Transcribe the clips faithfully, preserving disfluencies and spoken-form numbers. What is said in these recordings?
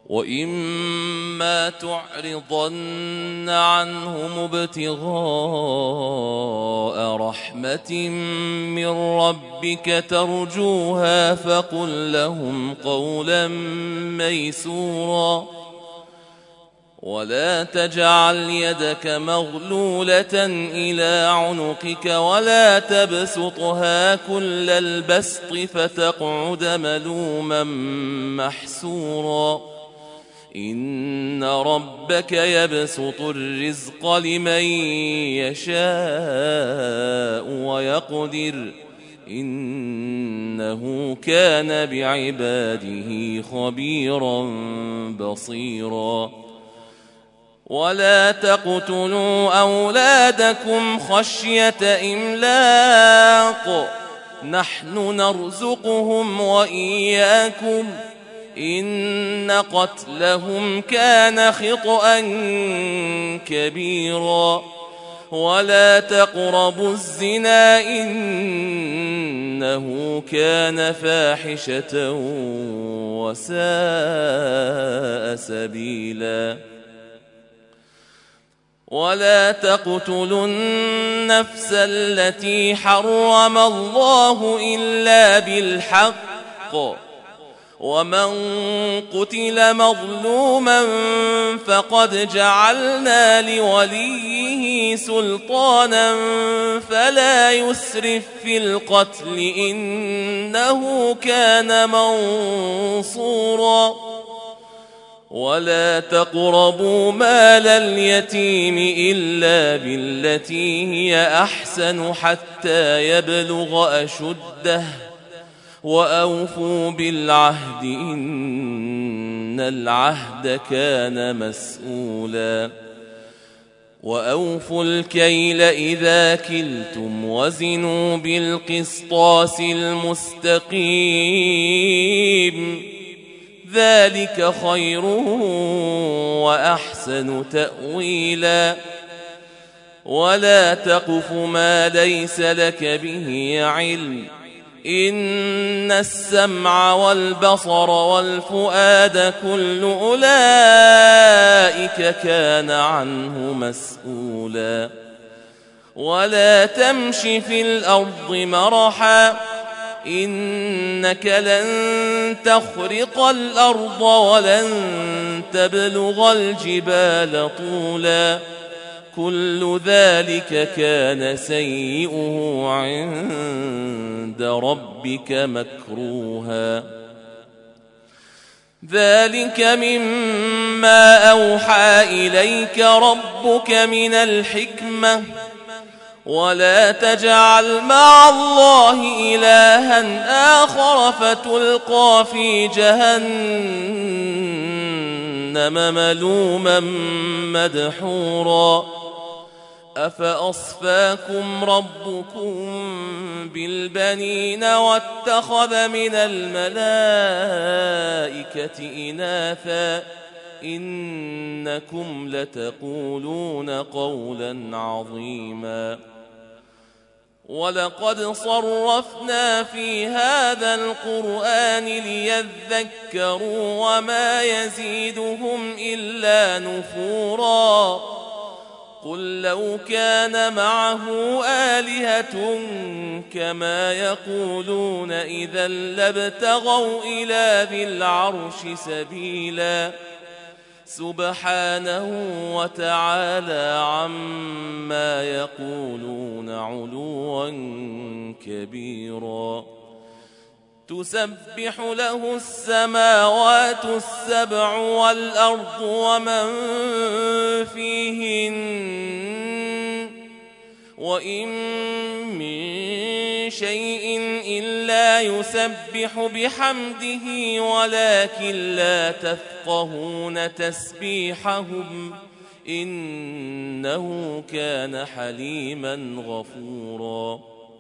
وإما تعرضن عنهم ابتغاء رحمة من ربك ترجوها فقل لهم قولا ميسورا ولا تجعل يدك مغلولة إلى عنقك ولا تبسطها كل البسط فتقعد ملوما محسورا إن ربك يبسط الرزق لمن يشاء ويقدر إنه كان بعباده خبيرا بصيرا ولا تقتلوا أولادكم خشية إملاق نحن نرزقهم وإياكم إن قتلهم كان خطأ كبيرا ولا تقربوا الزنا إنه كان فاحشة وساء سبيلا ولا تقتلوا النفس التي حرم الله إلا بالحق ومن قتل مظلوما فقد جعلنا لوليه سلطانا فلا يسرف في القتل إنه كان منصورا ولا تقربوا مال اليتيم إلا بالتي هي أحسن حتى يبلغ أشده وأوفوا بالعهد إن العهد كان مسؤولا وأوفوا الكيل إذا كلتم وزنوا بالقسطاس المستقيم ذلك خير وأحسن تأويلا ولا تقف ما ليس لك به علم إن السمع والبصر والفؤاد كل أولئك كان عنه مسؤولا ولا تمش في الأرض مرحا إنك لن تخرق الأرض ولن تبلغ الجبال طولا كل ذلك كان سيئه عند ربك مكروها ذلك مما أوحى إليك ربك من الحكمة ولا تجعل مع الله إلها آخر فتلقى في جهنم ملوما مدحورا أفأصفاكم ربكم بالبنين واتخذ من الملائكة إناثا إنكم لتقولون قولا عظيما ولقد صرفنا في هذا القرآن ليذكروا وما يزيدهم إلا نفورا قل لو كان معه آلهة كما يقولون إذا لابتغوا إلى ذي العرش سبيلا سبحانه وتعالى عما يقولون علوا كبيرا تسبح له السماوات السبع والأرض ومن فيهن وإن من شيء إلا يسبح بحمده ولكن لا تفقهون تسبيحهم إنه كان حليما غفورا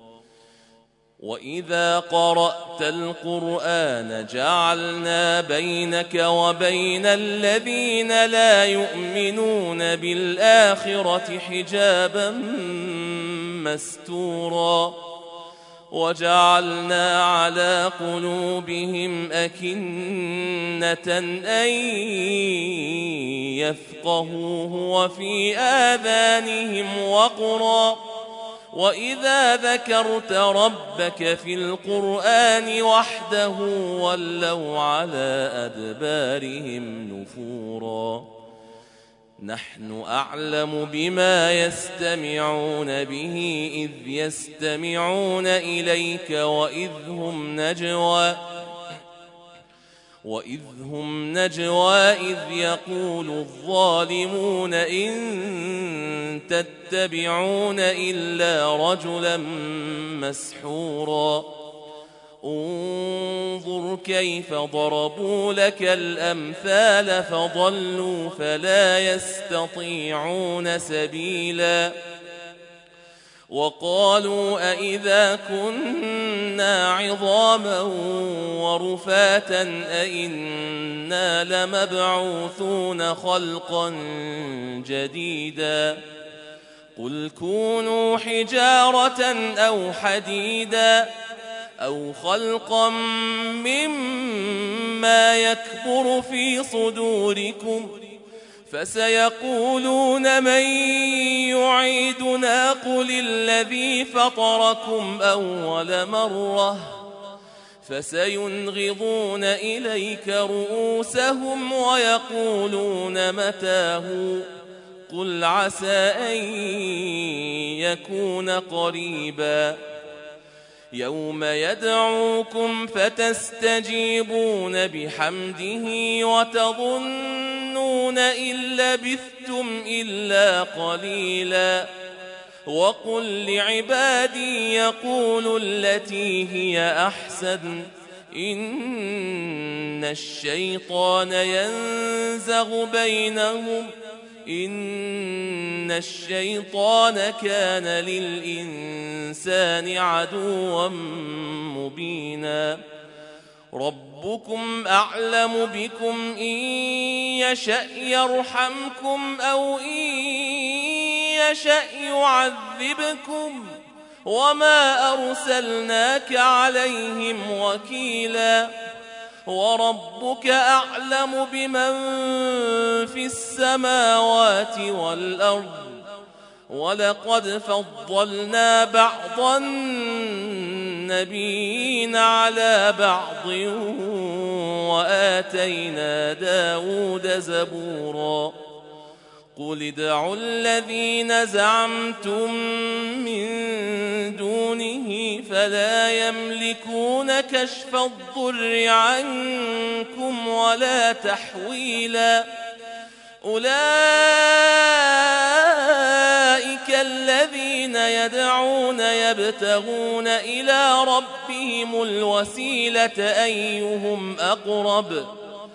وإذا قرأت القرآن جعلنا بينك وبين الذين لا يؤمنون بالآخرة حجابا مستورا وجعلنا على قلوبهم أكنة أن يفقهوه وفي آذانهم وقرا وإذا ذكرت ربك في القرآن وحده ولوا على أدبارهم نفورا نحن أعلم بما يستمعون به إذ يستمعون إليك وإذ هم نجوى وإذ هم نجوى إذ يقول الظالمون إن تتبعون إلا رجلا مسحورا انظر كيف ضربوا لك الأمثال فضلوا فلا يستطيعون سبيلا وقالوا أئذا كنا عظاما ورفاتا أئنا لمبعوثون خلقا جديدا قل كونوا حجارة أو حديدا أو خلقا مما يكبر في صدوركم فسيقولون من يعيدنا قل الذي فطركم أول مرة فسينغضون إليك رؤوسهم ويقولون متاه قل عسى أن يكون قريبا يوم يدعوكم فتستجيبون بحمده وتظنون إن لبثتم إلا قليلا وقل لعبادي يقولوا التي هي أحسن إن الشيطان ينزغ بينهم إن الشيطان كان للإنسان عدوا مبينا ربكم أعلم بكم إن يشأ يرحمكم أو إن يشأ يعذبكم وما أرسلناك عليهم وكيلا وربك أعلم بمن في السماوات والأرض ولقد فضلنا بعض النبيين على بعض وآتينا داود زبورا قل ادعوا الذين زعمتم من دونه فلا يملكون كشف الضر عنكم ولا تحويلا أولئك الذين يدعون يبتغون إلى ربهم الوسيلة أيهم أقرب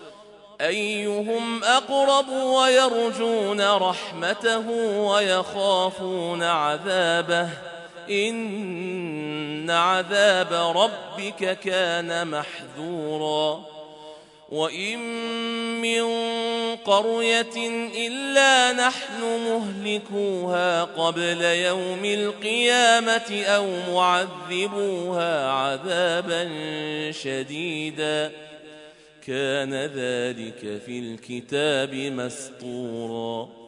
أيهم أقرب ويرجون رحمته ويخافون عذابه إن عذاب ربك كان محذورا وإن من قرية إلا نحن مهلكوها قبل يوم القيامة أو معذبوها عذابا شديدا كان ذلك في الكتاب مسطورا